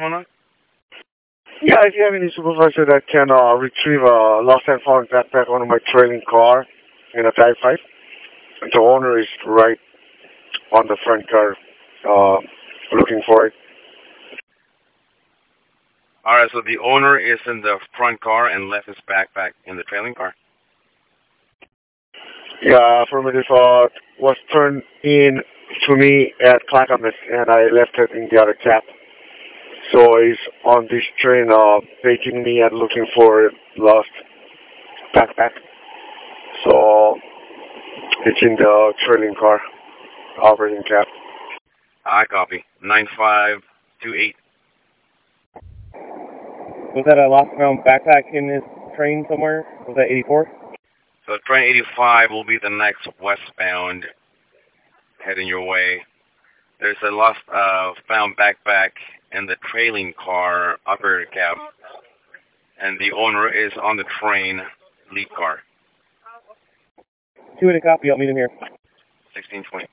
going on? Yeah, if you have any supervisor that can retrieve a lost and found backpack on my trailing car in a Type 5, the owner is right on the front car looking for it. All right, so the owner is in the front car and left his backpack in the trailing car. Yeah, affirmative was turned in to me at Clackamas and I left it in the other cab. So he's on this train paging me and looking for lost backpack. So it's in the trailing car, operating cab. I copy. 9528. Was that a lost found backpack in his train somewhere? Was that 84? So train 85 will be the next westbound heading your way. There's a lost found backpack in the trailing car operator cab, and the owner is on the train lead car. 2 in a copy, I'll meet him here. 1620.